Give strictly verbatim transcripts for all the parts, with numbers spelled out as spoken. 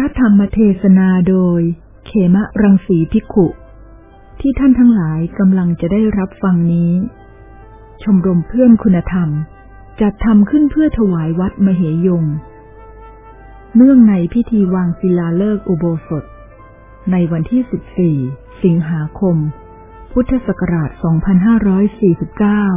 ระธรรมเทศนาโดยเขมรังสีภิกขุที่ท่านทั้งหลายกำลังจะได้รับฟังนี้ชมรมเพื่อนคุณธรรมจัดทำขึ้นเพื่อถวายวัดมเหยงเนื่องในพิธีวางศิลาฤกษ์อุโบสถในวันที่สิบสี่สิงหาคมพุทธศักราชสองพันห้าร้อยสี่สิบเก้า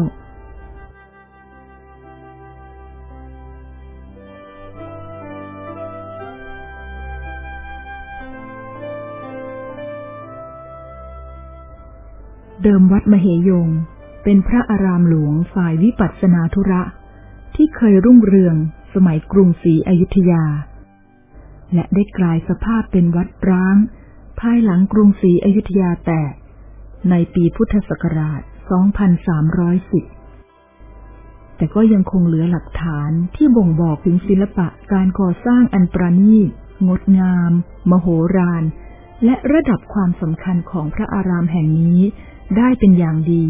เดิมวัดมเหยงเป็นพระอารามหลวงฝ่ายวิปัสสนาธุระที่เคยรุ่งเรืองสมัยกรุงศรีอยุธยาและได้กลายสภาพเป็นวัดร้างภายหลังกรุงศรีอยุธยาแตกในปีพุทธศักราชสองพันสามร้อยสิบแต่ก็ยังคงเหลือหลักฐานที่บ่งบอกถึงศิลปะการก่อสร้างอันประณีตงดงามมโหฬารและระดับความสำคัญของพระอารามแห่งนี้ได้เป็นอย่างดี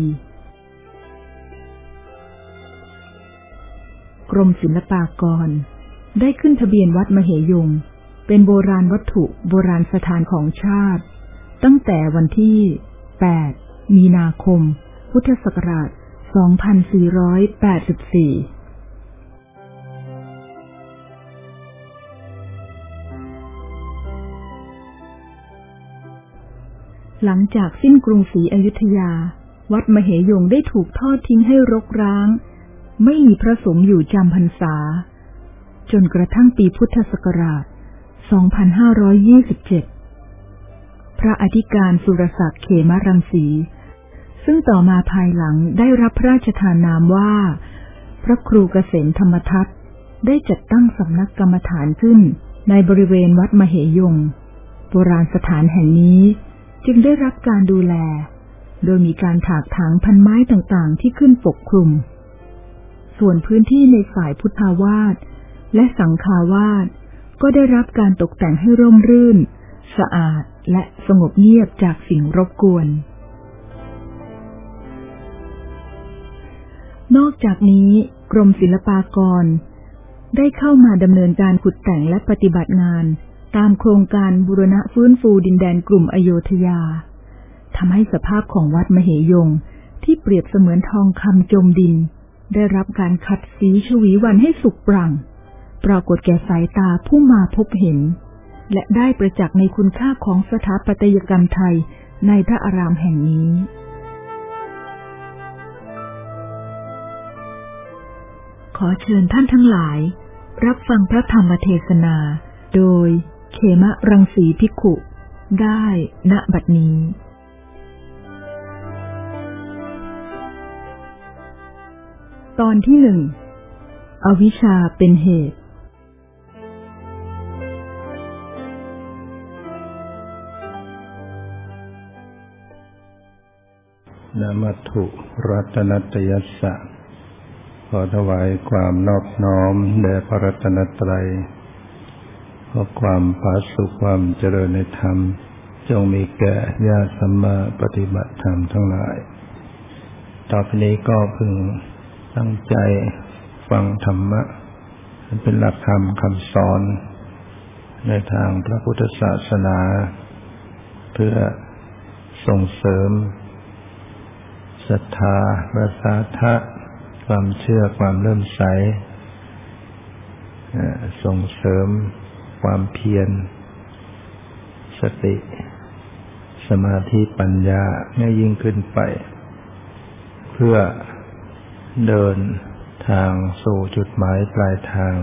กรมศิลปากรได้ขึ้นทะเบียนวัดมเหยงเป็นโบราณวัตถุโบราณสถานของชาติตั้งแต่วันที่แปดมีนาคมพุทธศักราชสองพันสี่ร้อยแปดสิบสี่หลังจากสิ้นกรุงศรีอยุธยาวัดมเหยงได้ถูกทอดทิ้งให้รกร้างไม่มีพระสงฆ์อยู่จำพรรษาจนกระทั่งปีพุทธศักราชสองพันห้าร้อยยี่สิบเจ็ดพระอธิการสุรศักดิ์เขมรังสีซึ่งต่อมาภายหลังได้รับพระราชทานนามว่าพระครูเกษมธรรมทัตได้จัดตั้งสำนักกรรมฐานขึ้นในบริเวณวัดมเหยงโบราณสถานแห่งนี้จึงได้รับการดูแลโดยมีการถากถางพันไม้ต่างๆที่ขึ้นปกคลุมส่วนพื้นที่ในฝ่ายพุทธาวาสและสังฆาวาสก็ได้รับการตกแต่งให้ร่มรื่นสะอาดและสงบเงียบจากสิ่งรบกวนนอกจากนี้กรมศิลปากรได้เข้ามาดำเนินการขุดแต่งและปฏิบัติงานตามโครงการบูรณะฟื้นฟูดินแดนกลุ่มอโยธยาทำให้สภาพของวัดมเหยงที่เปรียบเสมือนทองคำจมดินได้รับการขัดสีชวีวันให้สุกปรั่งปรากฏแก่สายตาผู้มาพบเห็นและได้ประจักษ์ในคุณค่าของสถาปัตยกรรมไทยในพระอารามแห่งนี้ขอเชิญท่านทั้งหลายรับฟังพระธรรมเทศนาโดยเขมรังสีภิกขุได้ณบัดนี้ตอนที่หนึ่งอวิชชาเป็นเหตุนะมัตถุรัตนัตยัสสะขอถวายความนอบน้อมแด่พระรัตนตรัยขอความผาสุกความเจริญในธรรมจงมีแก่ญาติสัมมาปฏิบัติธรรมทั้งหลายต่อไปนี้ก็พึงตั้งใจฟังธรรมะเป็นหลักธรรมคำสอนในทางพระพุทธศาสนาเพื่อส่งเสริมศรัทธาประสาทะความเชื่อความเริ่มใสส่งเสริมความเพียรสติสมาธิปัญญาให้ยิ่งขึ้นไปเพื่อเดินทางสู่จุดหมายปลายทาง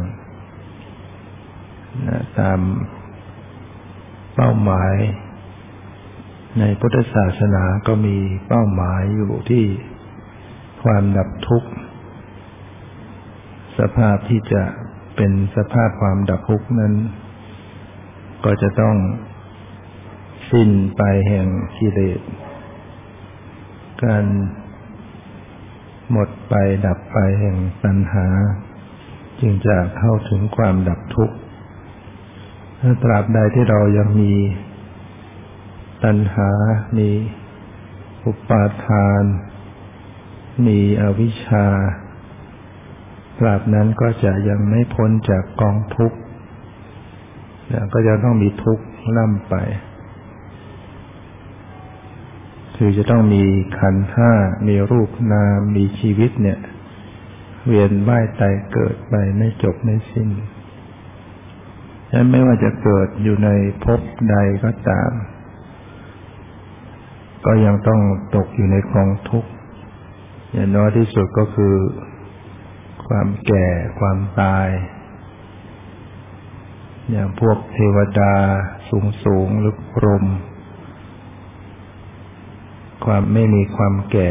ตามเป้าหมายในพุทธศาสนาก็มีเป้าหมายอยู่ที่ความดับทุกข์สภาพที่จะเป็นสภาพความดับทุกข์นั้นก็จะต้องสิ้นไปแห่งกิเลสการหมดไปดับไปแห่งตัณหาจึงจะเข้าถึงความดับทุกข์ถ้าตราบใดที่เรายังมีตัณหามีอุปาทานมีอวิชชาตราบนั้นก็จะยังไม่พ้นจากกองทุกข์ก็จะต้องมีทุกข์ล่ำไปคือจะต้องมีขันธ์ห้ามีรูปนามมีชีวิตเนี่ยเวียนว่ายตายเกิดไปไม่จบไม่สิ้นฉะนั้นไม่ว่าจะเกิดอยู่ในภพใดก็ตามก็ยังต้องตกอยู่ในกองทุกข์อย่างน้อยที่สุดก็คือความแก่ความตายอย่างพวกเทวดาสูงๆหรือพรหมความไม่มีความแก่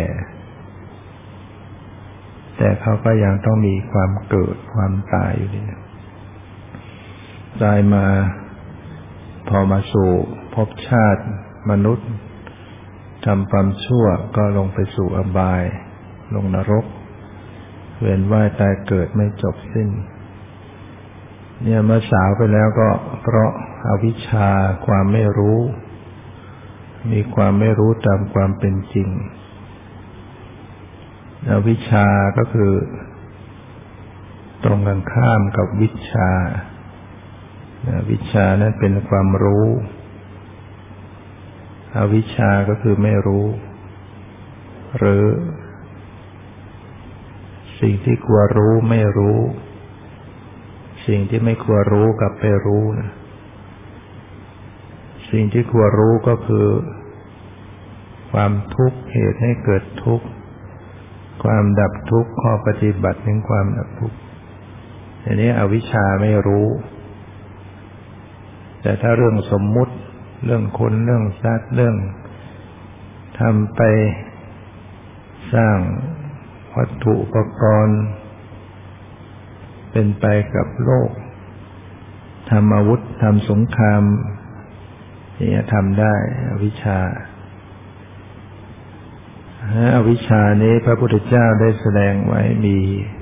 แต่เขาก็ยังต้องมีความเกิดความตายอยู่ดีตายมาพอมาสู่ภพชาติมนุษย์ทำความชั่วก็ลงไปสู่อบายลงนรกเวียนว่ายตายเกิดไม่จบสิ้นเนี่ยเมื่อสาวไปแล้วก็เพราะอวิชชาความไม่รู้มีความไม่รู้ตามความเป็นจริงอวิชชาก็คือตรงกันข้ามกับวิชชาวิชชานั้นเป็นความรู้อวิชชาก็คือไม่รู้หรือสิ่งที่ควรรู้ไม่รู้สิ่งที่ไม่ควรรู้กับไปรู้นะสิ่งที่ควรรู้ก็คือความทุกข์เหตุให้เกิดทุกข์ความดับทุกข์ข้อปฏิบัติถึงความดับทุกข์อันนี้อวิชชาไม่รู้แต่ถ้าเรื่องสมมุติเรื่องคนเรื่องสัตว์เรื่องทำไปสร้างวัตถุอุปกรณ์เป็นไปกับโลกทำอาวุธทำสงครามนี่ทำได้อวิชชาอวิชชานี้พระพุทธเจ้าได้แสดงไว้มี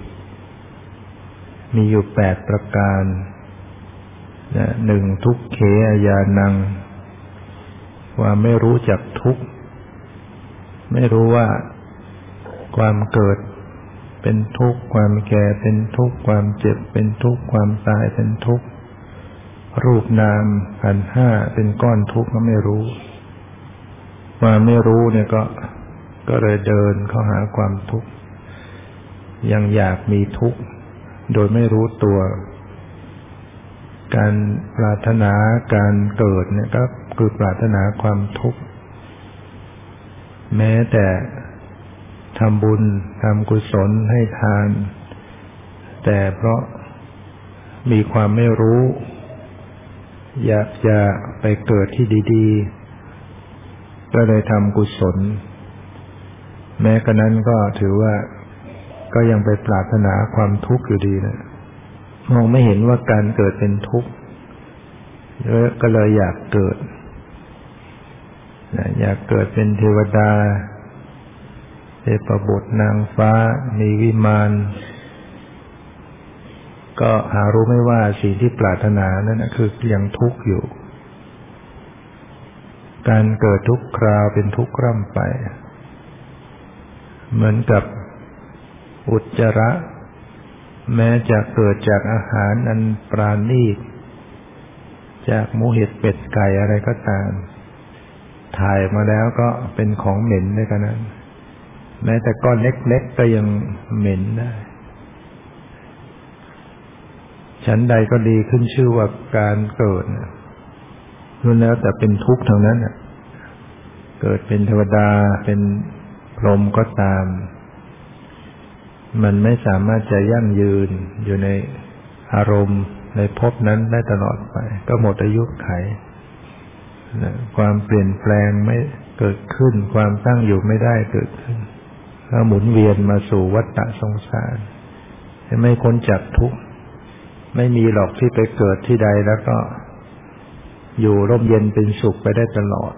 มีอยู่แปดประการนะหนึ่งทุกเขญาณังว่าไม่รู้จักทุกข์ไม่รู้ว่าความเกิดเป็นทุกข์ความแก่เป็นทุกข์ความเจ็บเป็นทุกข์ความตายเป็นทุกข์รูปนามขันธ์ห้าเป็นก้อนทุกข์ก็ไม่รู้ความไม่รู้เนี่ยก็ก็เลยเดินเข้าหาความทุกข์ยังอยากมีทุกข์โดยไม่รู้ตัวการปรารถนาการเกิดเนี่ยก็คือปรารถนาความทุกข์แม้แต่ทำบุญทำกุศลให้ทานแต่เพราะมีความไม่รู้อยากจะไปเกิดที่ดีๆก็เลยทำกุศลแม้กระนั้นก็ถือว่าก็ยังไปปรารถนาความทุกข์อยู่ดีนะมองไม่เห็นว่าการเกิดเป็นทุกข์ก็เลยอยากเกิดอยากเกิดเป็นเทวดาเทพบุตรนางฟ้ามีวิมานก็หารู้ไม่ว่าสิ่งที่ปรารถนานั้นคือยังทุกข์อยู่การเกิดทุกคราวเป็นทุกข์ร่ำไปเหมือนกับอุจจาระแม้จะเกิดจากอาหารอันปราณีตจากหมูเห็ดเป็ดไก่อะไรก็ตามถ่ายมาแล้วก็เป็นของเหม็นด้วยกันนั้นแม้แต่ก้อนเล็กๆก็ยังเหม็นได้ชั้นใดก็ดีขึ้นชื่อว่าการเกิดล้วนแล้วแต่เป็นทุกข์ทั้งนั้นเกิดเป็นเทวดาเป็นพรหมก็ตามมันไม่สามารถจะยั่งยืนอยู่ในอารมณ์ในภพนั้นได้ตลอดไปก็หมดอายุขัยความเปลี่ยนแปลงไม่เกิดขึ้นความตั้งอยู่ไม่ได้เกิดขึ้นก็หมุนเวียนมาสู่วัฏฏะสงสารไม่พ้นจากทุกข์ไม่มีหรอกที่ไปเกิดที่ใดแล้วก็อยู่ร่มเย็นเป็นสุขไปได้ตลอด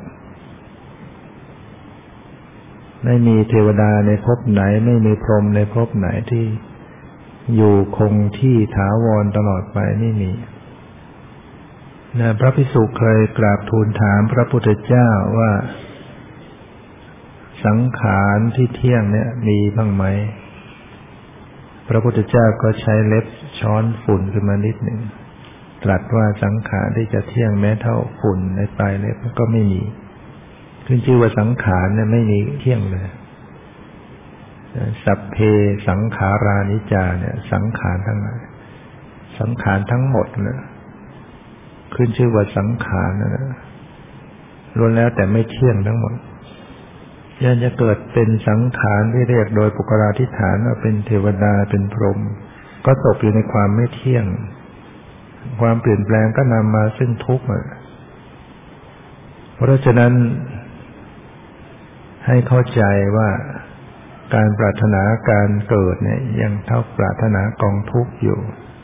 ไม่มีเทวดาในภพไหนไม่มีพรหมในภพไหนที่อยู่คงที่ถาวรตลอดไปไม่มีนะพระภิกษุเคยกราบทูลถามพระพุทธเจ้าว่าสังขารที่เที่ยงเนี่ยมีบ้างไหมพระพุทธเจ้าก็ใช้เล็บช้อนฝุ่นขึ้นมานิดหนึ่งตรัสว่าสังขารที่จะเที่ยงแม้เท่าฝุ่นในปลายเล็บก็ไม่มีขึ้นชื่อว่าสังขารเนี่ยไม่มีเที่ยงเลยสัพเพสังขารานิจจาเนี่ยสังขารทั้งนั้นสังขารทั้งหมดเนี่ยขึ้นชื่อว่าสังขารนะล้วนแล้วแต่ไม่เที่ยงทั้งหมดย่อมจะเกิดเป็นสังขารที่เรียกโดยปุคราธิฐานว่าเป็นเทวดาเป็นพรหมก็ตกอยู่ในความไม่เที่ยงความเปลี่ยนแปลงก็นำมาซึ่งทุกข์เพราะฉะนั้นให้เข้าใจว่าการปรารถนาการเกิดเนี่ยยังเท่าปรารถนากองทุกข์อยู่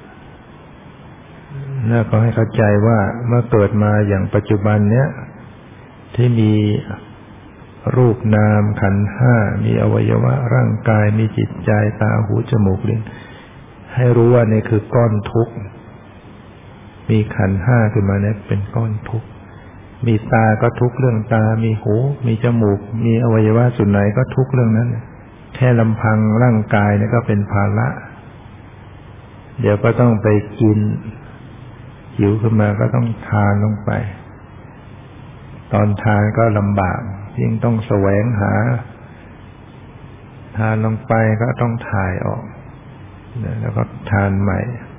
แล้วก็ให้เข้าใจว่าเมื่อเกิดมาอย่างปัจจุบันเนี้ยที่มีรูปนามขันธ์ห้ามีอวัยวะร่างกายมีจิตใจตาหูจมูกลิ้นให้รู้ว่านี่คือก้อนทุกข์มีขันธ์ห้าขึ้นมาเนี่ยเป็นก้อนทุกข์มีตาก็ทุกข์เรื่องตามีหูมีจมูกมีอวัยวะส่วนไหนก็ทุกข์เรื่องนั้นแค่ลำพังร่างกายเนี่ยก็เป็นภาระเดี๋ยวก็ต้องไปกินหิวขึ้นมาก็ต้องทานลงไปตอนทานก็ลำบากยิ่งต้องแสวงหาทานลงไปก็ต้องถ่ายออกแล้วก็ทานใหม่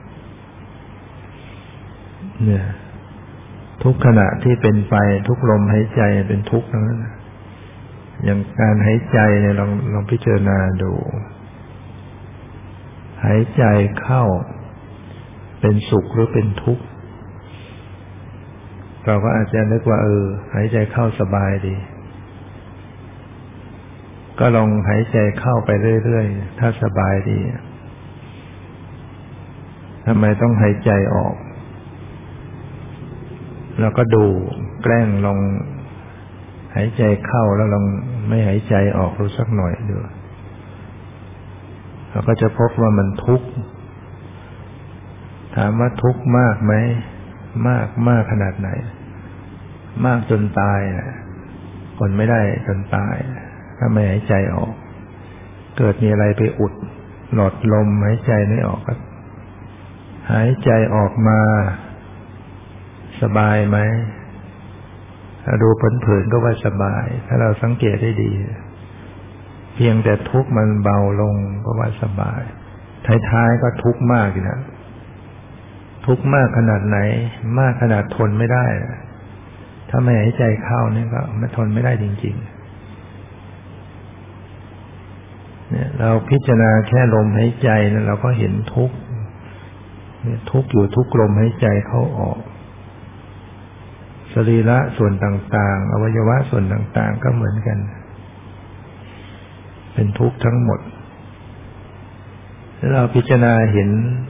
เนี่ยทุกขณะที่เป็นไปทุกลมหายใจเป็นทุกข์ทั้งนั้นอย่างการหายใจเนี่ยลองลองพิจารณาดูหายใจเข้าเป็นสุขหรือเป็นทุกข์เราก็อาจจะนึกว่าเออหายใจเข้าสบายดีก็ลองหายใจเข้าไปเรื่อยๆถ้าสบายดีทำไมต้องหายใจออกแล้วก็ดูแกล้งลองหายใจเข้าแล้วลองไม่หายใจออกรู้สักหน่อยดูเราก็จะพบว่ามันทุกข์ถามว่าทุกข์มากไหมมากมากขนาดไหนมากจนตายนะคนไม่ได้จนตายถ้าไม่หายใจออกเกิดมีอะไรไปอุดหลอดลมหายใจไม่ออกก็หายใจออกมาสบายไหมถ้าดูเผินๆก็ว่าสบายถ้าเราสังเกตได้ดีเพียงแต่ทุกข์มันเบาลงก็ว่าสบายท้ายๆก็ทุกข์มากอยู่นะทุกข์มากขนาดไหนมากขนาดทนไม่ได้ถ้าไม่หายใจเข้านี่ก็ไม่ทนไม่ได้จริงๆเนี่ยเราพิจารณาแค่ลมหายใจแล้วเราก็เห็นทุกข์ทุกข์อยู่ทุกลมหายใจเข้าออกสรีระส่วนต่างๆอวัยวะส่วนต่างๆก็เหมือนกันเป็นทุกข์ทั้งหมดถ้าเราพิจารณาเห็น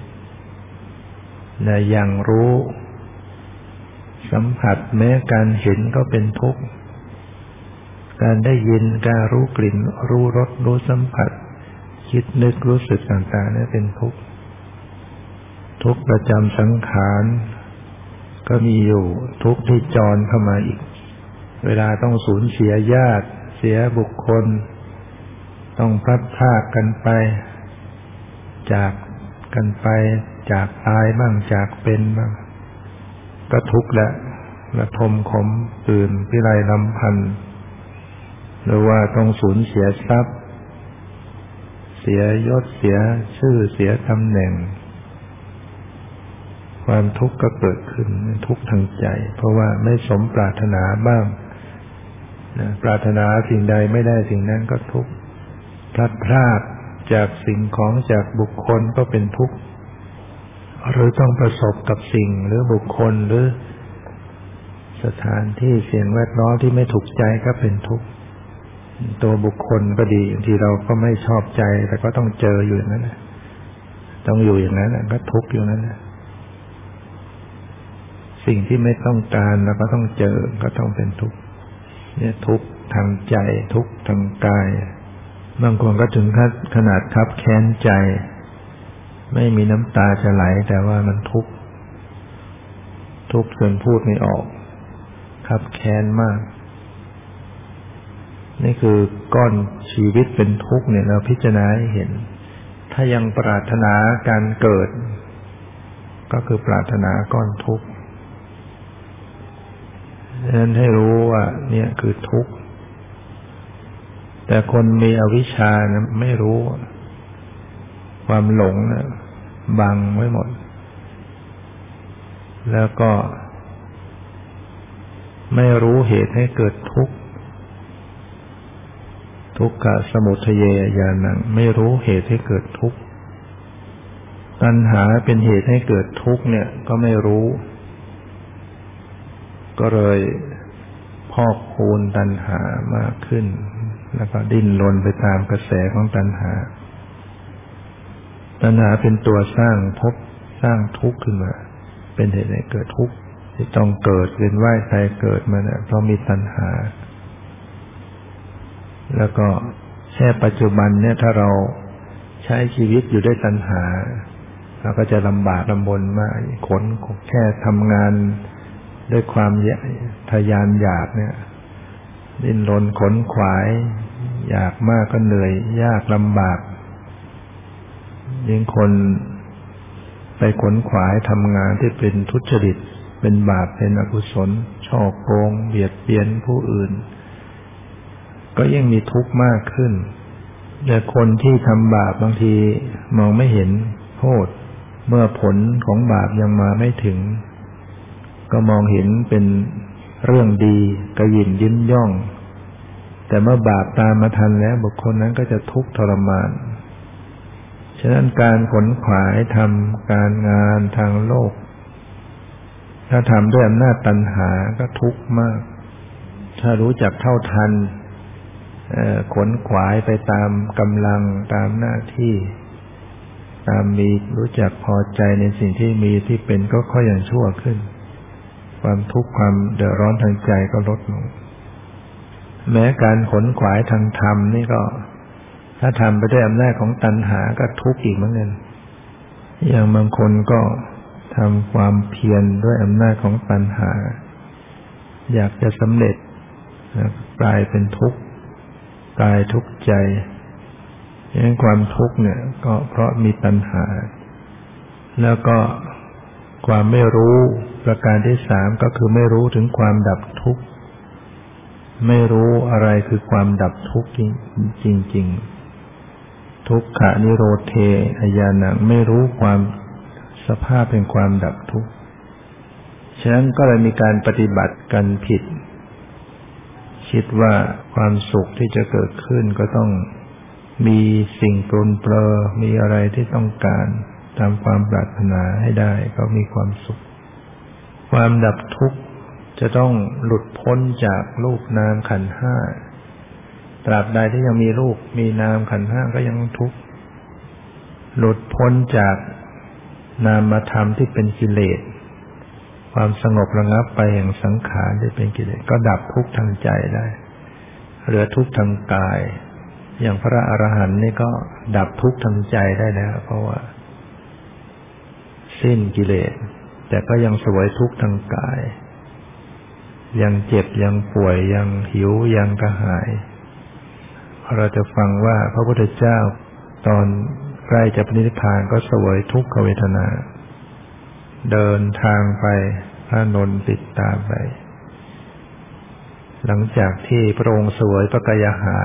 ในอย่างรู้สัมผัสแม้การเห็นก็เป็นทุกข์การได้ยินการรู้กลิ่นรู้รสรู้สัมผัสคิดนึกรู้สึกต่างๆนี่เป็นทุกข์ทุกข์ประจำสังขารก็มีอยู่ทุกข์ที่จรเข้ามาอีกเวลาต้องสูญเสียญาติเสียบุคคลต้องพลัดพรากกันไปจากกันไปจากตายบ้างจากเป็นบ้างก็ทุกข์ละระทมขมตื่นพิไรรำพันหรือว่าต้องสูญเสียทรัพย์เสียยศเสียชื่อเสียตำแหน่งความทุกข์ก็เกิดขึ้นทุกข์ทางใจเพราะว่าไม่สมปรารถนาบ้างปรารถนาสิ่งใดไม่ได้สิ่งนั้นก็ทุกข์พลัดพรากจากสิ่งของจากบุคคลก็เป็นทุกข์หรือต้องประสบกับสิ่งหรือบุคคลหรือสถานที่สิ่งแวดล้อมที่ไม่ถูกใจก็เป็นทุกข์ตัวบุคคลก็ดีบางทีเราก็ไม่ชอบใจแต่ก็ต้องเจออยู่อย่างนั้นต้องอยู่อย่างนั้นก็ทุกข์อยู่นั้นสิ่งที่ไม่ต้องการเราก็ต้องเจอก็ต้องเป็นทุกข์เนี่ยทุกข์ทางใจทุกข์ทางกายบางคนก็ถึงขนาดคับแค้นใจไม่มีน้ำตาจะไหลแต่ว่ามันทุกข์ทุกข์จนพูดไม่ออกคับแค้นมากนี่คือก้อนชีวิตเป็นทุกข์เนี่ยเราพิจารณาให้เห็นถ้ายังปรารถนาการเกิดก็คือปรารถนาก้อนทุกข์ฉะนั้นให้รู้ว่าเนี่ยคือทุกข์แต่คนมีอวิชชานะไม่รู้ความหลงนะบังไว้หมดแล้วก็ไม่รู้เหตุให้เกิดทุกข์ทุกขสมุทัยญาณังไม่รู้เหตุให้เกิดทุกข์ตัณหาเป็นเหตุให้เกิดทุกข์เนี่ยก็ไม่รู้ก็เลยพอกพูนตัณหามากขึ้นแล้วก็ดิ้นรนไปตามกระแสของตัณหาตัณหาเป็นตัวสร้างภพสร้างทุกข์ขึ้นมาเป็นเหตุให้เกิดทุกข์ที่ต้องเกิดเวียนว่ายตายเกิดมาเนี่ยเพราะมีตัณหาแล้วก็แค่ปัจจุบันเนี่ยถ้าเราใช้ชีวิตอยู่ด้วยตัณหาเราก็จะลำบากลำบนมากขนแค่ทำงานด้วยความทะยานอยากเนี่ยดิ้นรนขนขวายอยากมากก็เหนื่อยยากลำบากยิ่งคนไปขนขวายทำงานที่เป็นทุจริตเป็นบาปเป็นอกุศลฉ้อโกงเบียดเบียนผู้อื่นก็ยิ่งมีทุกข์มากขึ้นแต่คนที่ทำบาปบางทีมองไม่เห็นโทษเมื่อผลของบาปยังมาไม่ถึงก็มองเห็นเป็นเรื่องดีกระหยิ่มยิ้มย่องแต่เมื่อบาปตามมาทันแล้วบุคคลนั้นก็จะทุกข์ทรมานฉะนั้นการขนขวายทำการงานทางโลกถ้าทำด้วยอำนาจตัณหาก็ทุกข์มากถ้ารู้จักเท่าทันขนขวายไปตามกำลังตามหน้าที่ตามมีรู้จักพอใจในสิ่งที่มีที่เป็นก็ค่อยอย่างชั่วขึ้นความทุกข์ความเดือดร้อนทางใจก็ลดลงแม้การขนขวายทางธรรมนี่ก็ถ้าทำไปด้วยอำนาจของตัณหาก็ทุกข์อีกเหมือนกันอย่างบางคนก็ทำความเพียรด้วยอำนาจของตัณหาอยากจะสำเร็จกลายเป็นทุกข์กายทุกข์ใจอย่างนั้นความทุกข์เนี่ยก็เพราะมีตัณหาแล้วก็ความไม่รู้ประการที่สามก็คือไม่รู้ถึงความดับทุกข์ไม่รู้อะไรคือความดับทุกข์จริงๆทุกขนิโรธเอญาณังไม่รู้ความสภาพเป็นความดับทุกข์ฉะนั้นก็เลยมีการปฏิบัติกันผิดคิดว่าความสุขที่จะเกิดขึ้นก็ต้องมีสิ่งปรนเปรอมีอะไรที่ต้องการตามความปรารถนาให้ได้ก็มีความสุขความดับทุกข์จะต้องหลุดพ้นจากรูปนามขันธ์ห้าตราบใดที่ยังมีรูปมีนามขันธ์ห้าก็ยังทุกข์หลุดพ้นจากนามธรรมที่เป็นกิเลสความสงบระงับไปแห่งสังขารที่เป็นกิเลสก็ดับทุกข์ทางใจได้เหลือทุกข์ทางกายอย่างพระอรหันต์นี่ก็ดับทุกข์ทางใจได้แล้วเพราะว่าสิ้นกิเลสแต่ก็ยังเสวยทุกข์ทางกายยังเจ็บยังป่วยยังหิวยังกระหายเราจะฟังว่าพระพุทธเจ้าตอนใกล้จะปรินิพพานก็เสวยทุกขเวทนาเดินทางไปพระนนท์ติดตามไปหลังจากที่พระองค์เสวยพระกายอาหาร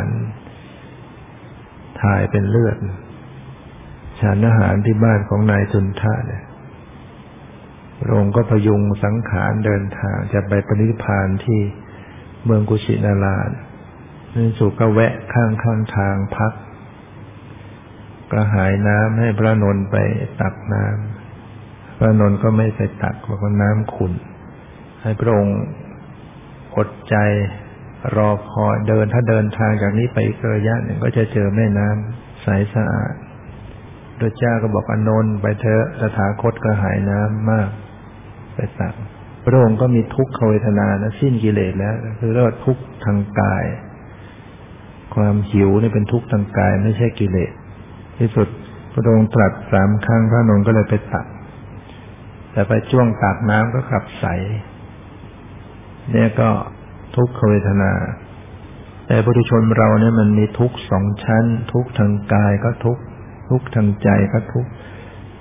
ถ่ายเป็นเลือดฉันอาหารที่บ้านของนายจุนทะเนี่ยพระองค์ก็พยุงสังขารเดินทางจะไปปรินิพพานที่เมืองกุชินาราในสุดก็แวะข้างข้างทางพักกระหายน้ำให้พระนนท์ไปตักน้ำพระนนท์ก็ไม่ไปตักบอกว่าน้ำขุ่นให้พระองค์อดใจรอคอยเดินถ้าเดินทางจากนี้ไปอีกระยะหนึ่งก็จะเจอแม่น้ำใสสะอาดพระเจ้าก็บอกอานนท์ไปเถอะตถาคตกระหายน้ำมากไปตักพระองค์ก็มีทุกขเวทนานะสิ้นกิเลสแล้วคือเรียกว่าทุกข์ทางกายความหิวนี่เป็นทุกข์ทางกายไม่ใช่กิเลสที่สุดพระองค์ตรัสสามครั้งพระนนท์ก็เลยไปตักแต่ไปจ้วงตักน้ำก็ขับใสเนี่ยก็ทุกขเวทนาแต่ปุถุชนเราเนี่ยมันมีทุกข์สองชั้นทุกข์ทางกายก็ทุกข์ทุกข์ทางใจก็ทุกข์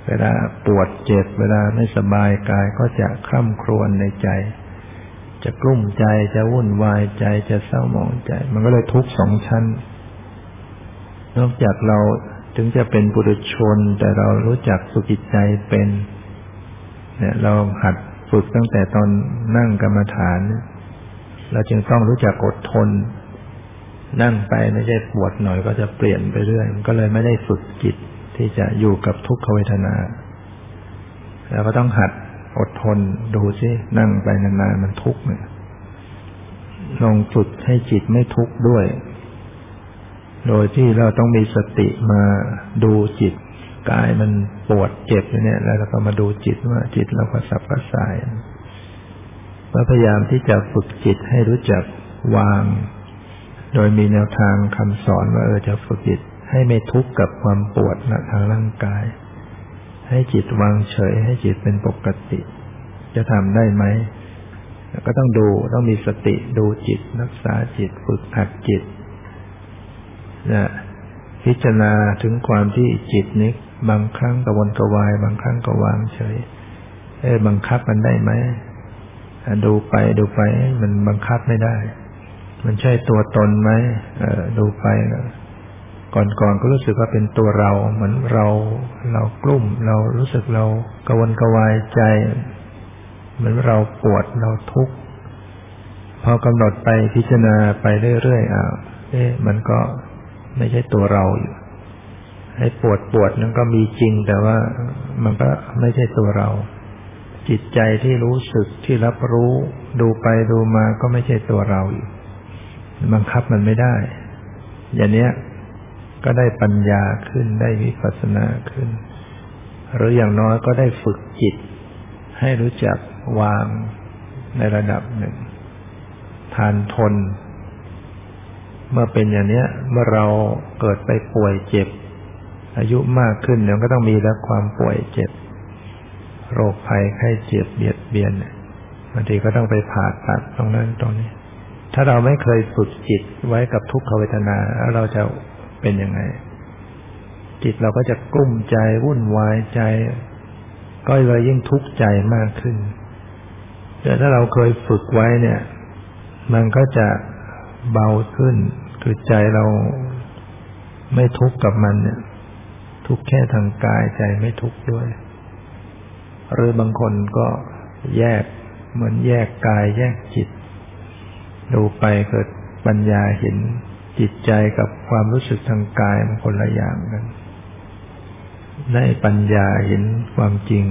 เวลาปวดเจ็บเวลาไม่สบายกายก็จะคร่ำครวญในใจจะกลุ้มใจจะวุ่นวายใจจะเศร้าหมองใจมันก็เลยทุกข์สองชั้นนอกจากเราถึงจะเป็นปุถุชนแต่เรารู้จักฝึกจิตใจเป็นเนี่ยเราหัดฝึกตั้งแต่ตอนนั่งกรรมฐานเราจึงต้องรู้จักอดทนนั่งไปไม่ใช่ปวดหน่อยก็จะเปลี่ยนไปเรื่อยมันก็เลยไม่ได้ฝึกจิตที่จะอยู่กับทุกขเวทนาแล้วก็ต้องหัดอดทนดูสินั่งไปนานๆมันทุกข์เนี่ยลองฝึกให้จิตไม่ทุกข์ด้วยโดยที่เราต้องมีสติมาดูจิตกายมันปวดเจ็บเนี่ยแล้วเราก็มาดูจิตว่าจิตเราก็สับกระส่ายพยายามที่จะฝึกจิตให้รู้จักวางโดยมีแนวทางคำสอนว่าเออจะฝึกจิตให้ไม่ทุกข์กับความปวดนะทางร่างกายให้จิตวางเฉยให้จิตเป็นปกติจะทำได้ไหมก็ต้องดูต้องมีสติดูจิตรักษาจิตฝึกหัดจิตนะพิจารณาถึงความที่จิตนี้บางครั้งกระวนกระวายบางครั้งก็วางเฉยเอ๊ะบังคับมันได้ไหมดูไปดูไปมันบังคับไม่ได้มันใช่ตัวตนไหมเออดูไปก่อนๆก็รู้สึกว่าเป็นตัวเราเหมือนเราเรากลุ้มเรารู้สึกเรากระวนกระวายใจเหมือนเราปวดเราทุกข์พอกำหนดไปพิจารณาไปเรื่อยๆอ่ะเอ๊ะมันก็ไม่ใช่ตัวเราอยู่ให้ปวดปวดนั้นก็มีจริงแต่ว่ามันก็ไม่ใช่ตัวเราจิตใจที่รู้สึกที่รับรู้ดูไปดูมาก็ไม่ใช่ตัวเราอยู่บังคับมันไม่ได้อย่างเนี้ยก็ได้ปัญญาขึ้นได้วิปัสสนาขึ้นหรืออย่างน้อยก็ได้ฝึกจิตให้รู้จักวางในระดับหนึ่งทานทนเมื่อเป็นอย่างนี้เมื่อเราเกิดไปป่วยเจ็บอายุมากขึ้นเนี่ยก็ต้องมีแล้วความป่วยเจ็บโรคภัยไข้เจ็บเบียดเบียนบางทีก็ต้องไปผ่าตัดตรงนั้นตรงนี้ถ้าเราไม่เคยฝึกจิตไว้กับทุกขเวทนาแล้วเราจะเป็นยังไงจิตเราก็จะกลุ้มใจวุ่นวายใจก็เลยยิ่งทุกข์ใจมากขึ้นแต่ถ้าเราเคยฝึกไว้เนี่ยมันก็จะเบาขึ้นคือใจเราไม่ทุกข์กับมันเนี่ยทุกข์แค่ทางกายใจไม่ทุกข์ด้วยหรือบางคนก็แยกเหมือนแยกกายแยกจิตดูไปเกิดปัญญาเห็นจิตใจกับความรู้สึกทางกายมันคนละอย่างกันได้ปัญญาเห็นความจริง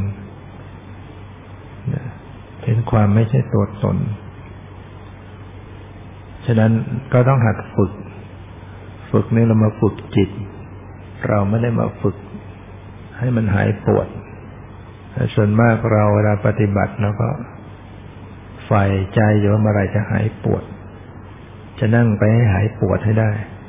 เห็นความไม่ใช่ตัวตนฉะนั้นก็ต้องหัดฝึกฝึกนี่เรามาฝึกจิตเราไม่ได้มาฝึกให้มันหายปวดส่วนมากเราเวลาปฏิบัติเราก็ใฝ่ใจอยู่ว่าเมื่อไรจะหายปวดจะนั่งไปให้หายปวดให้ได้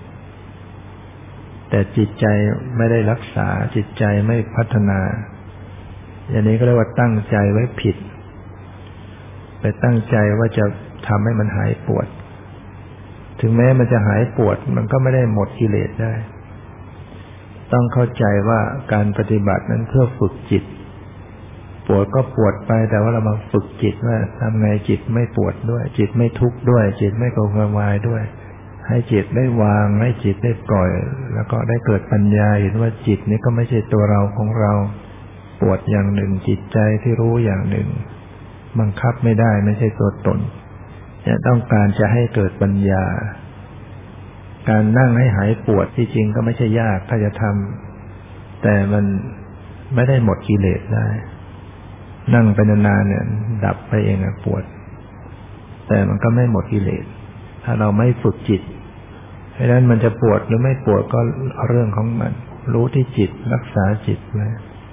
แต่จิตใจไม่ได้รักษาจิตใจไม่พัฒนาอย่างนี้ก็เรียกว่าตั้งใจไว้ผิดไปตั้งใจว่าจะทำให้มันหายปวดถึงแม้มันจะหายปวดมันก็ไม่ได้หมดกิเลสได้ต้องเข้าใจว่าการปฏิบัตินั้นเพื่อฝึกจิตปวดก็ปวดไปแต่ว่าเรามาฝึกจิตว่าทำไงจิตไม่ปวดด้วยจิตไม่ทุกข์ด้วยจิตไม่กระวนกระวายด้วยให้จิตได้วางให้จิตได้ปล่อยแล้วก็ได้เกิดปัญญาเห็นว่าจิตนี้ก็ไม่ใช่ตัวเราของเราปวดอย่างหนึ่งจิตใจที่รู้อย่างหนึ่งบังคับไม่ได้ไม่ใช่ตัวตนจะต้องการจะให้เกิดปัญญาการนั่งให้หายปวดที่จริงก็ไม่ใช่ยากถ้าจะทำแต่มันไม่ได้หมดกิเลสได้นั่งไปนานๆเนี่ยดับไปเองปวดแต่มันก็ไม่หมดกิเลสถ้าเราไม่ฝึกจิตเพราะฉะนั้นมันจะปวดหรือไม่ปวดก็เรื่องของมันรู้ที่จิตรักษาจิตไว้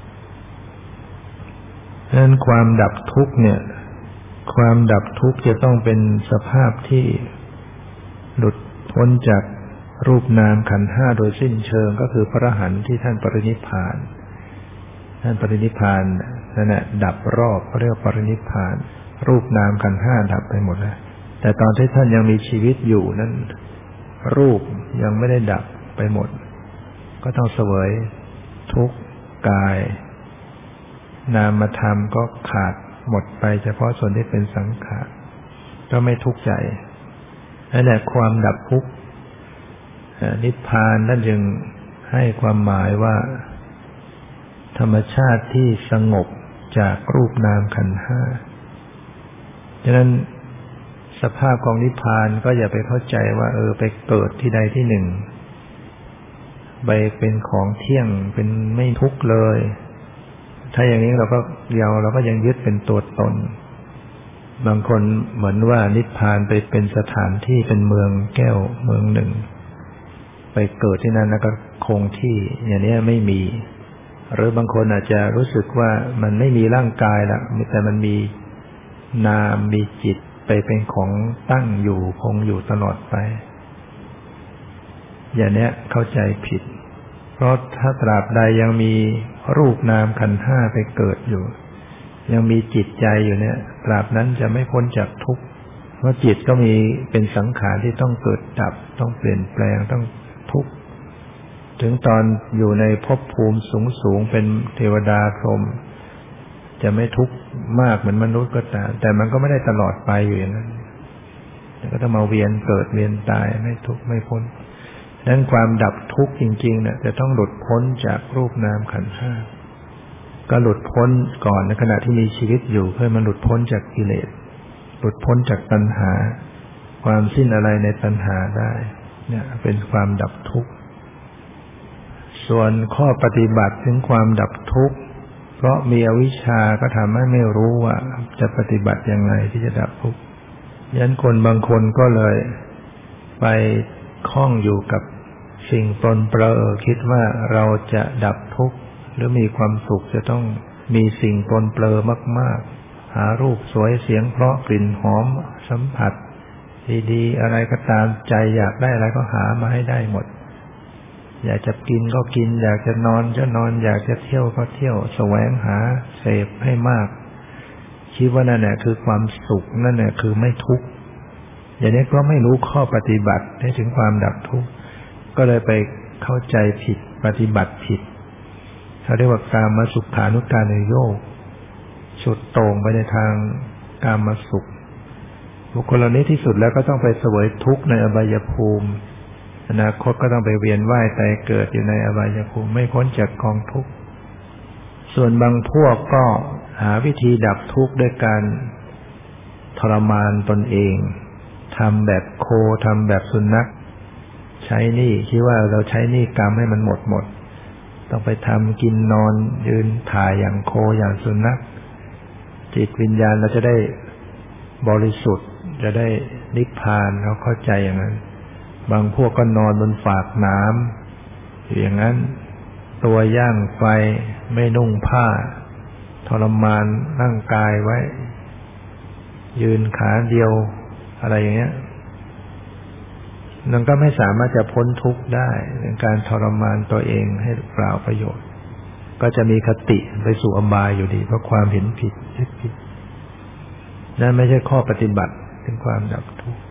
เพราะฉะนั้นความดับทุกข์เนี่ยความดับทุกข์จะต้องเป็นสภาพที่หลุดพ้นจากรูปนามขันธ์ห้าโดยสิ้นเชิงก็คือพระอรหันต์ที่ท่านปรินิพพานท่านปรินิพพานนั่นแหละดับรอบเขาเรียกว่าปรินิพพานรูปนามขันธ์ห้าดับไปหมดแล้วแต่ตอนที่ท่านยังมีชีวิตอยู่นั้นรูปยังไม่ได้ดับไปหมดก็ต้องเสวยทุกข์กายนามธรรมก็ขาดหมดไปเฉพาะส่วนที่เป็นสังขารก็ไม่ทุกข์ใจนั่นแหละความดับทุกข์นิพพานนั่นจึงให้ความหมายว่าธรรมชาติที่สงบจากรูปนามขันธ์ห้าฉะนั้นสภาพของนิพพานก็อย่าไปเข้าใจว่าเออไปเกิดที่ใดที่หนึ่งไปเป็นของเที่ยงเป็นไม่ทุกข์เลยถ้าอย่างนี้เราก็เยาเราก็ยังยึดเป็นตัวตนบางคนเหมือนว่านิพพานไปเป็นสถานที่เป็นเมืองแก้วเมืองหนึ่งไปเกิดที่นั่นแล้วก็คงที่อย่างนี้ไม่มีหรือบางคนอาจจะรู้สึกว่ามันไม่มีร่างกายละแต่มันมีนามมีจิตไปเป็นของตั้งอยู่คงอยู่ตลอดไปอย่างนี้เข้าใจผิดเพราะถ้าตราบใดยังมีรูปนามขันธ์ห้าไปเกิดอยู่ยังมีจิตใจอยู่เนี่ยตราบนั้นจะไม่พ้นจากทุกข์เพราะจิตก็มีเป็นสังขารที่ต้องเกิดดับต้องเปลี่ยนแปลงต้องทุกข์ถึงตอนอยู่ในภพภูมิสูงๆเป็นเทวดาพรหมจะไม่ทุกข์มากเหมือนมนุษย์ก็ตามแต่มันก็ไม่ได้ตลอดไปอยู่อย่างนั้นก็ต้องมาเวียนเกิดเวียนตายไม่ทุกข์ไม่พ้นดังนั้นความดับทุกข์จริงๆเนี่ยจะต้องหลุดพ้นจากรูปนามขันธ์ห้าก็หลุดพ้นก่อนในขณะที่มีชีวิตอยู่เพื่อมันหลุดพ้นจากกิเลสหลุดพ้นจากตัณหาความสิ้นอะไรในตัณหาได้เนี่ยเป็นความดับทุกข์ส่วนข้อปฏิบัติถึงความดับทุกข์เพราะมีอวิชชาก็ทำให้ไม่รู้ว่าจะปฏิบัติยังไงที่จะดับทุกข์ฉะนั้นคนบางคนก็เลยไปคล้องอยู่กับสิ่งปรนเปรอคิดว่าเราจะดับทุกข์หรือมีความสุขจะต้องมีสิ่งปรนเปรอมากๆหารูปสวยเสียงเพราะกลิ่นหอมสัมผัสดีๆอะไรก็ตามใจอยากได้อะไรก็หามาให้ได้หมดอยากจะกินก็กินอยากจะนอนก็นอนอยากจะเที่ยวก็เที่ยวแสวงหาเสพให้มากคิดว่านั่นแหละคือความสุขนั่นแหละคือไม่ทุกข์อย่างนี้ก็ไม่รู้ข้อปฏิบัติให้ถึงความดับทุกข์ก็เลยไปเข้าใจผิดปฏิบัติผิดเขาเรียกว่ากามสุขานุการนโยคสุดโต่งไปในทางกามสุขบุคคลเหล่านี้ที่สุดแล้วก็ต้องไปเสวยทุกข์ในอบายภูมิอนาคตก็ต้องไปเวียนว่ายตายเกิดอยู่ในอบายภูมิไม่พ้นจากกองทุกข์ส่วนบางพวกก็หาวิธีดับทุกข์ด้วยการทรมานตนเองทำแบบโคทำแบบสุนัขใช้หนี้คิดว่าเราใช้หนี้กรรมให้มันหมดหมดต้องไปทำกินนอนยืนถ่ายอย่างโคอย่างสุนัขจิตวิญญาณเราจะได้บริสุทธิ์จะได้นิพพานเขาเข้าใจอย่างนั้นบางพวกก็นอนบนฝากน้ำอยู่อย่างนั้นตัวย่างไฟไม่นุ่งผ้าทรมานร่างกายไว้ยืนขาเดียวอะไรอย่างเงี้ยนั่นก็ไม่สามารถจะพ้นทุกข์ได้ในการทรมานตัวเองให้เปล่าประโยชน์ก็จะมีคติไปสู่อบายอยู่ดีเพราะความเห็นผิดคิดผิดนั่นไม่ใช่ข้อปฏิบัติถึงความดับทุกข์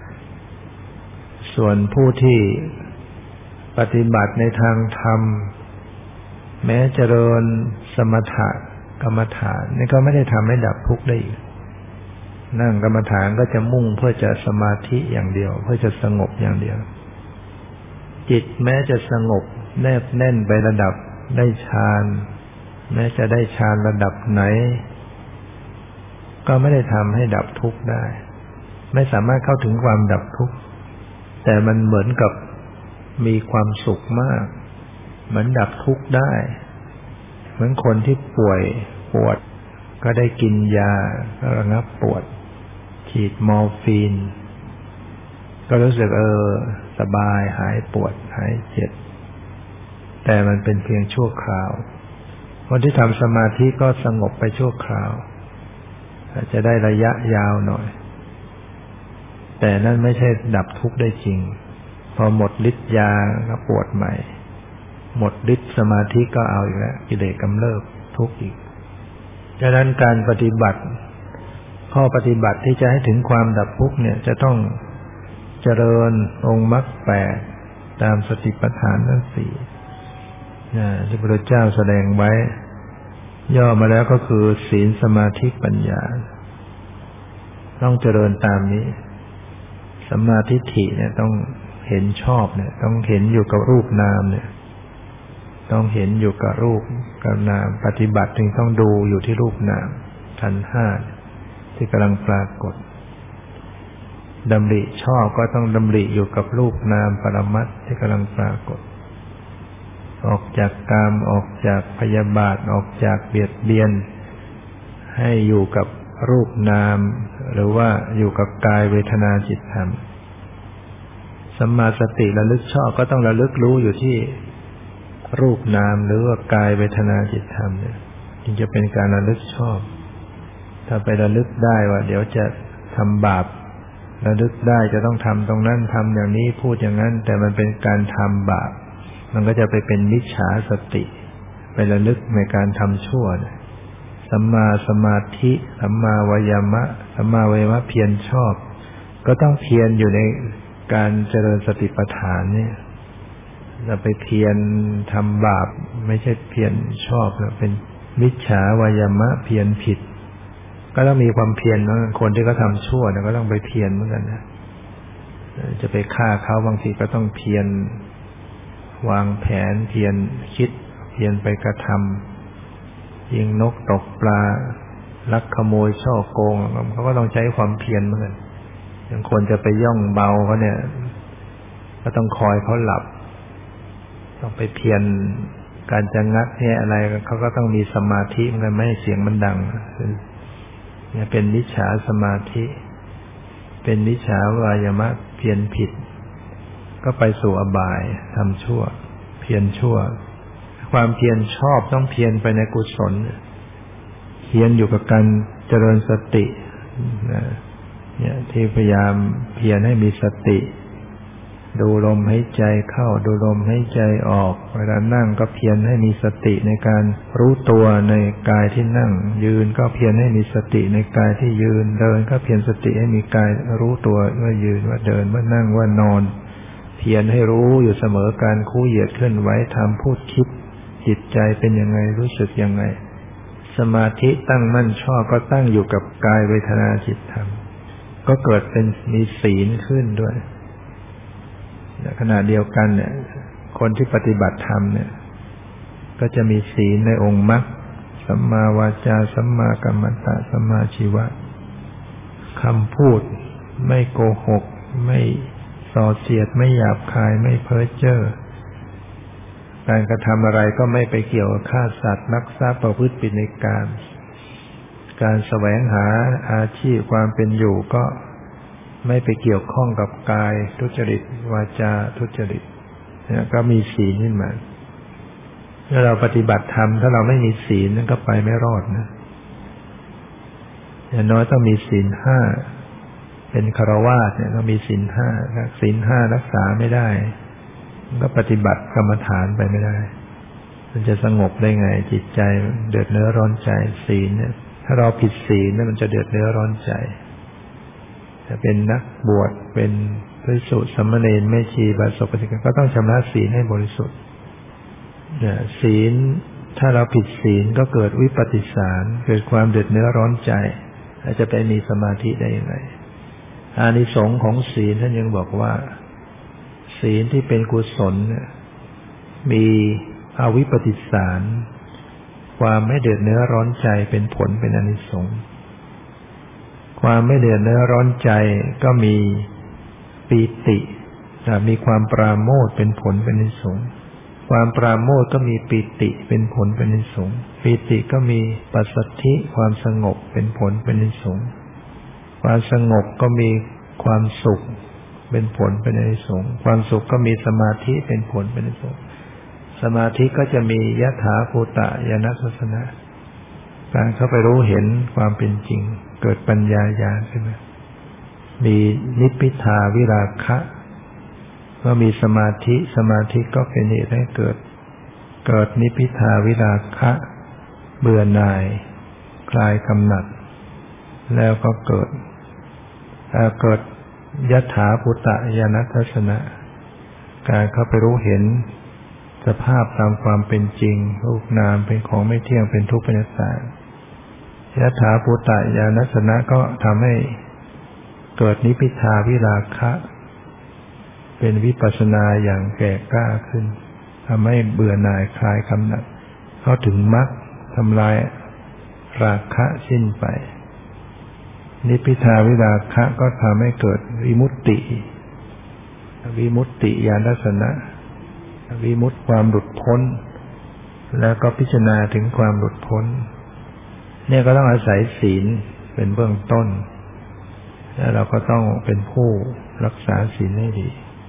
ส่วนผู้ที่ปฏิบัติในทางธรรมแม้เจริญสมถะกรรมฐานนี่ก็ไม่ได้ทำให้ดับทุกข์ได้อีกนั่งกรรมฐานก็จะมุ่งเพื่อจะสมาธิอย่างเดียวเพื่อจะสงบอย่างเดียวจิตแม้จะสงบแนบแน่นไประดับได้ฌานแม้จะได้ฌานระดับไหนก็ไม่ได้ทำให้ดับทุกข์ได้ไม่สามารถเข้าถึงความดับทุกข์แต่มันเหมือนกับมีความสุขมากเหมือนดับทุกข์ได้เหมือนคนที่ป่วยปวดก็ได้กินยาระงับปวดฉีดมอร์ฟีนก็รู้สึกเออสบายหายปวดหายเจ็บแต่มันเป็นเพียงชั่วคราวคนที่ทำสมาธิก็สงบไปชั่วคราวอาจจะได้ระยะยาวหน่อยแต่นั่นไม่ใช่ดับทุกข์ได้จริงพอหมดฤทธิ์ยาก็ปวดใหม่หมดฤทธิ์สมาธิก็เอาอีกแล้วกิเลสกำเริบทุกข์อีกดังนั้นการปฏิบัติข้อปฏิบัติที่จะให้ถึงความดับทุกข์เนี่ยจะต้องเจริญองค์มรรคแปดตามสติปัฏฐานทั้งสี่ที่พระพุทธเจ้าแสดงไว้ย่อมาแล้วก็คือศีลสมาธิปัญญาต้องเจริญตามนี้สัมมาทิฏฐิเนี่ยต้องเห็นชอบเนี่ยต้องเห็นอยู่กับรูปนามเนี่ยต้องเห็นอยู่กับรูปกับนามปฏิบัติจึงต้องดูอยู่ที่รูปนามขันธ์ห้าที่กำลังปรากฏดำริชอบก็ต้องดำริอยู่กับรูปนามปรมัตถ์ที่กำลังปรากฏออกจากกามออกจากพยาบาทออกจากเบียดเบียนให้อยู่กับรูปนามหรือว่าอยู่กับกายเวทนาจิตธรรมสัมมาสติระลึกชอบก็ต้องระลึกรู้อยู่ที่รูปนามหรือว่ากายเวทนาจิตธรรมเนี่ยจึงจะเป็นการระลึกชอบถ้าไประลึกได้ว่าเดี๋ยวจะทำบาประลึกได้จะต้องทำตรงนั้นทำอย่างนี้พูดอย่างนั้นแต่มันเป็นการทำบาปมันก็จะไปเป็นมิจฉาสติไประลึกในการทำชั่วสัมมาสมาธิสัมมาวายามะสัมมาเวมะเพียรชอบก็ต้องเพียรอยู่ในการเจริญสติปัฏฐานเนี่ยเราไปเพียรทำบาปไม่ใช่เพียรชอบนะเป็นมิจฉาวายามะเพียรผิดก็ต้องมีความเพียรนะคนที่เขาทำชั่วเนี่ยก็ต้องไปเพียรเหมือนกันนะจะไปฆ่าเขาบางทีก็ต้องเพียรวางแผนเพียรคิดเพียรไปกระทำยิงนกตกปลาลักขโมยช่อโกงเขาก็ต้องใช้ความเพียรเหมือนกันอย่างคนจะไปย่องเบาเขาเนี่ยก็ต้องคอยเขาหลับต้องไปเพียรการจะงัดแงะอะไรเขาก็ต้องมีสมาธิเหมือนกันไม่ให้เสียงมันดังเนี่ยเป็นมิจฉาสมาธิเป็นมิจฉาวายามะเพียรผิดก็ไปสู่อบายทำชั่วเพียรชั่วความเพียรชอบต้องเพียรไปในกุศลเพียรอยู่กับการเจริญสติเนี่ยที่พยายามเพียรให้มีสติดูลมหายใจเข้าดูลมหายใจออกเวลานั่งก็เพียรให้มีสติในการรู้ตัวในกายที่นั่งยืนก็เพียรให้มีสติในกายที่ยืนเดินก็เพียรสติให้มีกายรู้ตัวว่ายืนว่าเดินว่านั่งว่านอนเพียรให้รู้อยู่เสมอการคู่เหยียดเคลื่อนไหวทำพูดคิดจิตใจเป็นยังไงรู้สึกยังไงสมาธิตั้งมั่นชอบก็ตั้งอยู่กับกายเวทนาจิตธรรมก็เกิดเป็นมีศีลขึ้นด้วยขณะเดียวกันเนี่ยคนที่ปฏิบัติธรรมเนี่ยก็จะมีศีลในองค์มรรคสัมมาวาจาสัมมากัมมันตะสัมมาชีวะคำพูดไม่โกหกไม่ส่อเสียดไม่หยาบคายไม่เพ้อเจ้อการกระทำอะไรก็ไม่ไปเกี่ยวกับฆ่าสัตว์ลักทรัพย์ประพฤติผิดในกามการแสวงหาอาชีพความเป็นอยู่ก็ไม่ไปเกี่ยวข้องกับกายทุจริตวาจาทุจริตเนี่ยก็มีศีลขึ้นมาเมื่อเราปฏิบัติธรรมถ้าเราไม่มีศีลนั่นก็ไปไม่รอดนะอย่างน้อยต้องมีศีลห้าเป็นฆราวาสเนี่ยต้องมีศีลห้าศีลห้ารักษาไม่ได้มันก็ปฏิบัติกรรมฐานไปไม่ได้มันจะสงบได้ไงจิตใจเดือดเนื้อร้อนใจศีลเนี่ยถ้าเราผิดศีลเนี่ยมันจะเดือดเนื้อร้อนใจจะเป็นนักบวชเป็นภิกษุสามเณรแม่ชีบาศกปฏิก็ต้องชำระศีลให้บริสุทธิ์เนี่ยศีลถ้าเราผิดศีลก็เกิดวิปฏิสารเกิดความเดือดเนื้อร้อนใจแล้วจะไปมีสมาธิได้ยังไงอานิสงส์ของศีลท่านยังบอกว่าศีลที่เป็นกุศลมีอวิปฏิสารความไม่เดือดเนื้อร้อนใจเป็นผลเป็นอานิสงส์ความไม่เดือดเนื้อร้อนใจก็มีปีติมีความปราโมทย์เป็นผลเป็นอานิสงส์ความปราโมทย์ก็มีปีติเป็นผลเป็นอานิสงส์ปีติก็มีปัสสัทธิความสงบเป็นผลเป็นอานิสงส์ความสงบก็มีความสุขเป็นผลเป็นอานิสงส์ความสุขก็มีสมาธิเป็นผลเป็นอานิสงส์สมาธิก็จะมียถาภูตญาณทัสสนะการเข้าไปรู้เห็นความเป็นจริงเกิดปัญญาญาณขึ้นมามีนิพพิทาวิราคะก็มีสมาธิสมาธิก็เป็นเหตุให้เกิดเกิดนิพพิทาวิราคะเบื่อหน่ายคลายกำหนัดแล้วก็เกิดเกิดยถาภูตญาณทัสสนะการเข้าไปรู้เห็นสภาพตามความเป็นจริงรูปนามเป็นของไม่เที่ยงเป็นทุกข์เป็นอนัตตายถาภูตญาณทัศนะก็ทำให้เกิดนิพพิทาวิราคะเป็นวิปัสสนาอย่างแก่กล้าขึ้นทำให้เบื่อหน่ายคลายกำหนัดเข้าถึงมรรคทำลายราคะสิ้นไปนิพพิทาวิราคะก็ทำให้เกิดวิมุตติวิมุตติญาณทัศนะวิมุตติความหลุดพ้นแล้วก็พิจารณาถึงความหลุดพ้นเนี่ยก็ต้องอาศัยศีลเป็นเบื้องต้นแล้วเราก็ต้องเป็นผู้รักษาศีลให้ดี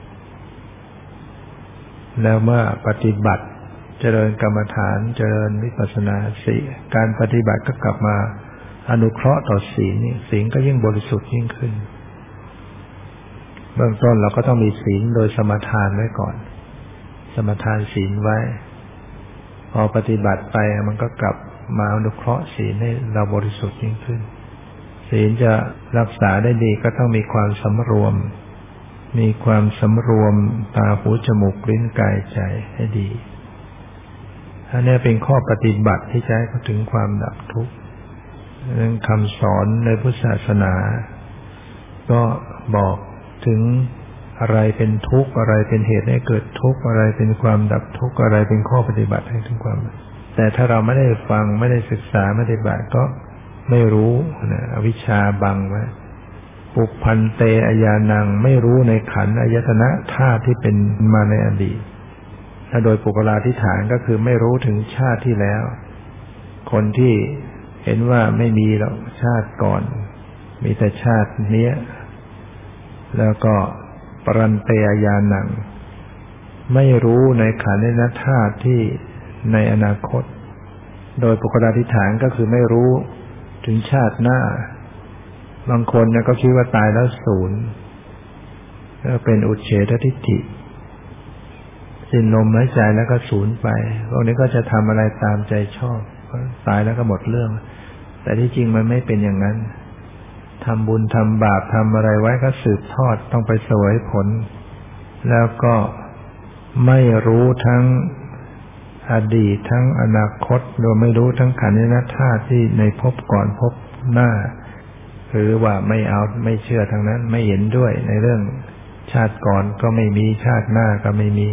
แล้วเมื่อปฏิบัติเจริญกรรมฐานเจริญวิปัสสนาสี่การปฏิบัติก็กลับมาอนุเคราะห์ต่อศีลนี่ศีลก็ยิ่งบริสุทธิ์ยิ่งขึ้นเบื้องต้นเราก็ต้องมีศีลโดยสมทานไว้ก่อนสมทานศีลไว้พอปฏิบัติไปมันก็กลับมาอนุเคราะห์ศีลให้เราบริสุทธิ์ยิ่งขึ้นศีลจะรักษาได้ดีก็ต้องมีความสำรวมมีความสำรวมตาหูจมูกลิ้นกายใจให้ดีอันนี้เป็นข้อปฏิบัติที่จะให้เขาถึงความดับทุกข์เรื่องคำสอนในพุทธศาสนาก็บอกถึงอะไรเป็นทุกข์อะไรเป็นเหตุให้เกิดทุกข์อะไรเป็นความดับทุกข์อะไรเป็นข้อปฏิบัติให้ถึงความแต่ถ้าเราไม่ได้ฟังไม่ได้ศึกษาไม่ได้ปฏิบัติก็ไม่รู้นะอวิชชาบังไว้ปุพพันเตอญาณังไม่รู้ในขันธ์อายตนะธาตุที่เป็นมาในอดีตถ้าโดยปุกลาธิฐานก็คือไม่รู้ถึงชาติที่แล้วคนที่เห็นว่าไม่มีหรอกชาติก่อนมีแต่ชาตินี้แล้วก็ปรันเตอญาณังไม่รู้ในขันธ์อายตนะธาตุที่ในอนาคตโดยปุกลาธิฐานก็คือไม่รู้ถึงชาติหน้าบางคนเนี่ยก็คิดว่าตายแล้วศูนย์ก็เป็นอุเฉททิฏฐิสิ้นลมหายใจแล้วก็ศูนย์ไปพวกนี้ก็จะทำอะไรตามใจชอบตายแล้วก็หมดเรื่องแต่ที่จริงมันไม่เป็นอย่างนั้นทำบุญทำบาปทำอะไรไว้ก็สืบทอดต้องไปเสวยผลแล้วก็ไม่รู้ทั้งอดีตทั้งอนาคตโดยไม่รู้ทั้งขันธ์อายตนะธาตุที่ในภพก่อนภพหน้าหรือว่าไม่เอาไม่เชื่อทางนั้นไม่เห็นด้วยในเรื่องชาติก่อนก็ไม่มีชาติหน้าก็ไม่มี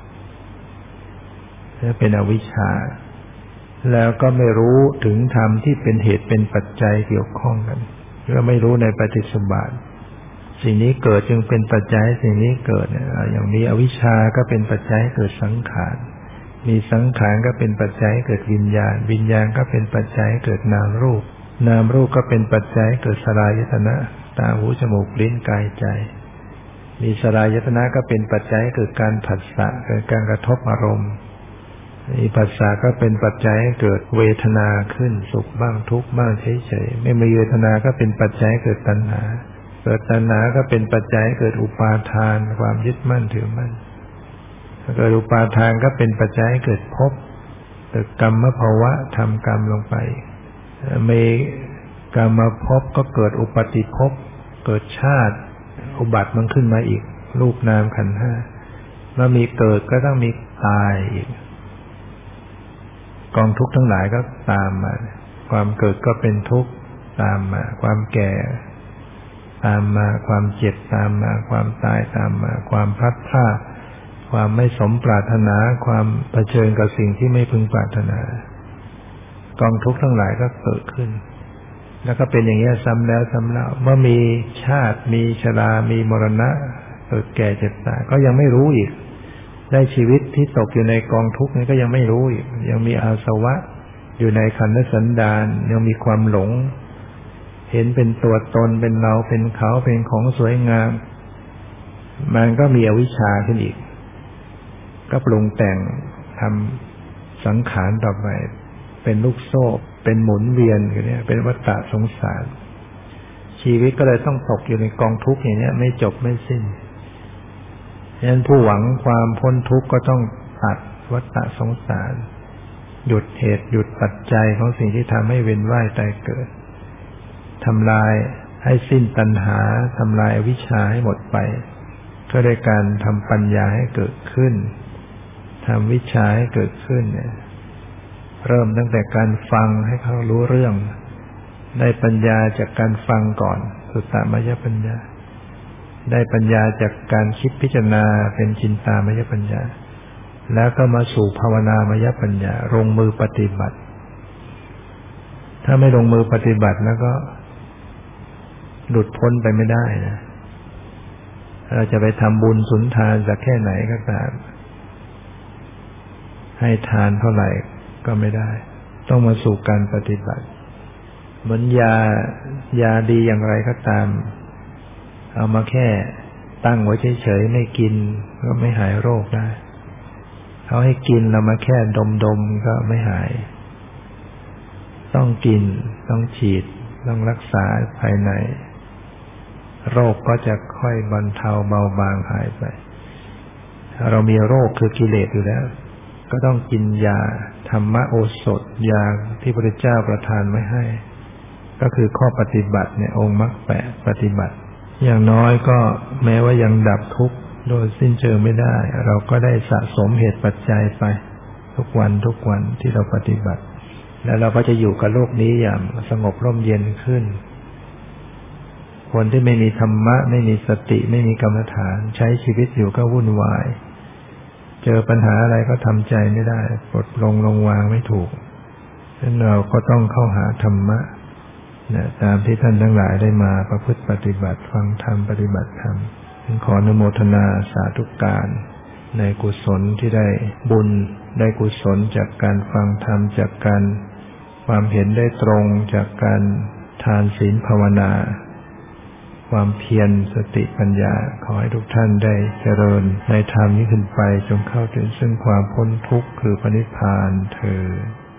นี่เป็นอวิชชาแล้วก็ไม่รู้ถึงธรรมที่เป็นเหตุเป็นปัจจัยเกี่ยวข้องกันก็ไม่รู้ในปฏิสมบาทสิ่งนี้เกิดจึงเป็นปัจจัยสิ่งนี้เกิดอย่างนี้อวิชชาก็เป็นปัจจัยเกิดสังขารมีสังขารก็เป็นปัจจัยเกิดวิญญาณวิญญาณก็เป็นปัจจัยเกิดนามรูปนามรูปก็เป็นปัจจัยเกิดสลายตนะตาหูจมูกลิ้นกายใจมีสลายตนะก็เป็นปัจจัยเกิดการผัสสะเกิดการกระทบอารมณ์มีผัสสะก็เป็นปัจจัยให้เกิดเวทนาขึ้นสุขบ้างทุกข์บ้างเฉยๆไม่มีเวทนาก็เป็นปัจจัยเกิดตัณหาเกิดตัณหาก็เป็นปัจจัยเกิดอุปาทานความยึดมั่นถือมั่นเกิดอุปาทานก็เป็นปัจจัยเกิดภพเกิดกรรมภาวะทำกรรมลงไปมีกรรมภพก็เกิดอุปาติภพเกิดชาติอุบัติมันขึ้นมาอีกรูปนามขันธ์ห้าเมื่อมีเกิดก็ต้องมีตายอีกกองทุกข์ทั้งหลายก็ตามมาความเกิดก็เป็นทุกข์ตามมาความแก่ตามมาความเจ็บตามมาความตายตามมาความพลัดพรากความไม่สมปรารถนาความเผชิญกับสิ่งที่ไม่พึงปรารถนากองทุกข์ทั้งหลายก็เกิดขึ้นแล้วก็เป็นอย่างนี้ซ้ำแล้วซ้ำเล่าเมื่อมีชาติมีชรามีมรณะเกิดแก่เจ็บตายก็ยังไม่รู้อีกได้ชีวิตที่ตกอยู่ในกองทุกข์นี้ก็ยังไม่รู้อีกยังมีอาสวะอยู่ในขันธสันดานยังมีความหลงเห็นเป็นตัวตนเป็นเราเป็นเขาเป็นของสวยงามมันก็มีอวิชชาขึ้นอีกก็ปรุงแต่งทำสังขารต่อไปเป็นลูกโซ่เป็นหมุนเวียนอย่างนี้เป็นวัฏฏะสงสารชีวิตก็เลยต้องตกอยู่ในกองทุกข์อย่างนี้ไม่จบไม่สิ้นฉะนั้นผู้หวังความพ้นทุกข์ก็ต้องตัดวัฏฏะสงสารหยุดเหตุหยุดปัจจัยของสิ่งที่ทำให้เวียนว่ายตายเกิดทำลายให้สิ้นตัณหาทำลายอวิชชาให้หมดไปก็ด้วยการทำปัญญาให้เกิดขึ้นทำวิชาให้เกิดขึ้นเนี่ยเริ่มตั้งแต่การฟังให้เขารู้เรื่องได้ปัญญาจากการฟังก่อนสุตตมยปัญญาได้ปัญญาจากการคิดพิจารณาเป็นจินตามยปัญญาแล้วก็มาสู่ภาวนามยปัญญาลงมือปฏิบัติถ้าไม่ลงมือปฏิบัติแล้วก็หลุดพ้นไปไม่ได้นะเราจะไปทำบุญสุนทานสักแค่ไหนก็ตามให้ทานเท่าไหร่ก็ไม่ได้ต้องมาสู่การปฏิบัติเหมือนยายาดีอย่างไรก็ตามเอามาแค่ตั้งไว้เฉยๆไม่กินก็ไม่หายโรคได้เขาให้กินเรามาแค่ดมๆก็ไม่หายต้องกินต้องฉีดต้องรักษาภายในโรคก็จะค่อยบรรเทาเบาบางหายไปถ้าเรามีโรคคือกิเลสอยู่แล้วก็ต้องกินยาธรรมโอสถยาที่พระพุทธเจ้าประทานไว้ให้ก็คือข้อปฏิบัติเนี่ยองค์มรรคแปดปฏิบัติอย่างน้อยก็แม้ว่ายังดับทุกข์โดยสิ้นเชิงไม่ได้เราก็ได้สะสมเหตุปัจจัยไปทุกวันทุกวันที่เราปฏิบัติแล้วเราก็จะอยู่กับโลกนี้อย่างสงบร่มเย็นขึ้นคนที่ไม่มีธรรมะไม่มีสติไม่มีกรรมฐานใช้ชีวิตอยู่ก็วุ่นวายเจอปัญหาอะไรก็ทำใจไม่ได้ปลดลงลงวางไม่ถูกฉะนั้นเราก็ต้องเข้าหาธรรมะนะตามที่ท่านทั้งหลายได้มาประพฤติปฏิบัติฟังธรรมปฏิบัติธรรมขออนุโมทนาสาธุการในกุศลที่ได้บุญได้กุศลจากการฟังธรรมจากการความเห็นได้ตรงจากการทานศีลภาวนาความเพียรสติปัญญาขอให้ทุกท่านได้เจริญในธรรมนี้ขึ้นไปจงเข้าถึงซึ่งความพ้นทุกข์คือพระนิพพานเถิด